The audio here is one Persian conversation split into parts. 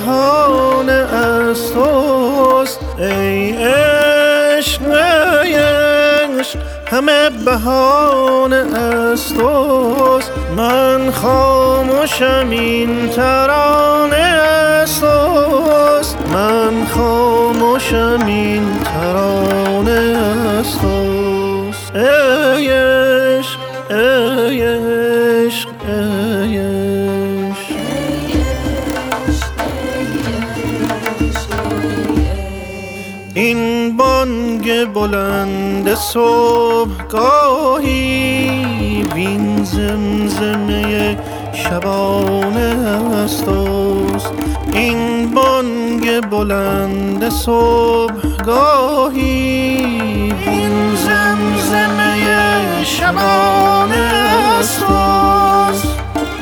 بهانه از توست ای عشق ای عشق همه بهانه از توست من خاموشم این ترانه از توست من خاموشم این ترانه از توست ای عشق ای عشق ای عشق این بانگ بلند صبحگاهی وین زمزمه شبانه از توست این بانگ بلند صبحگاهی وین زمزمه شبانه از توست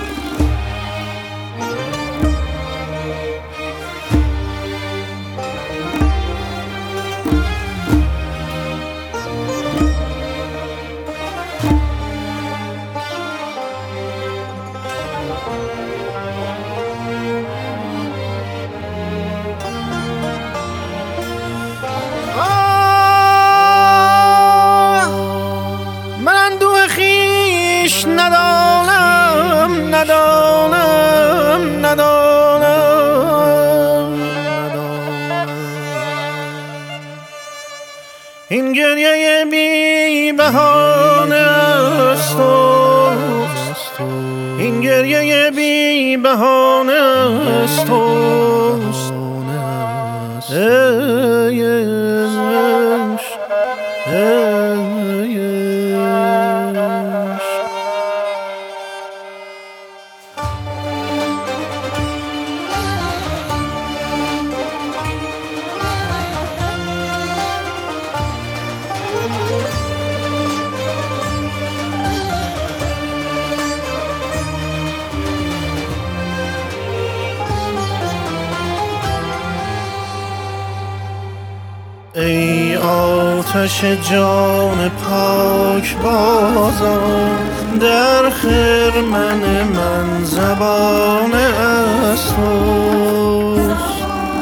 ندانم این گریه بی بهانه است توست این گریه بی بهانه است توست ای عشق ای عشق ای آتش جان پاک بازان در خرمن من زبانه از توست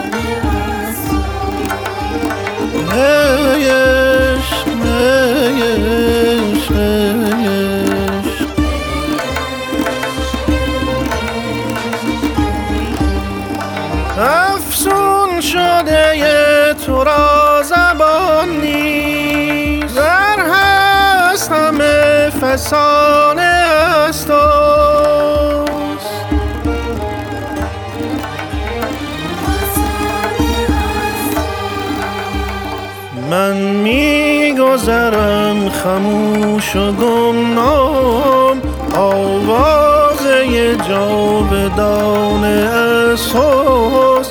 ای عشق ای عشق ای عشق افسون شده تو را زبان نیست در هست همه فسانه از توست من میگذرم خموش و گمنام آوازه جاودانه از توست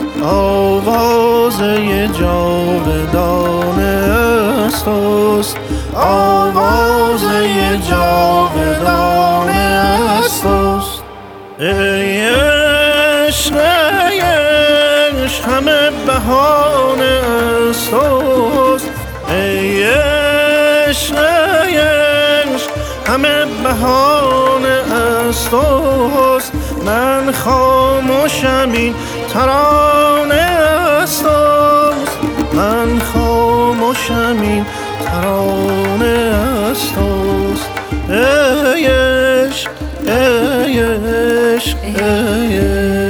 آوازه جاودانه از توست آوازه جاودانه از توست ای عشق ای عشق همه بهانه از توست ای عشق ای عشق همه بهانه از توست من خاموشم این ترانه از توست من خاموشم این ترانه از توست ای عشق ای عشق ای عشق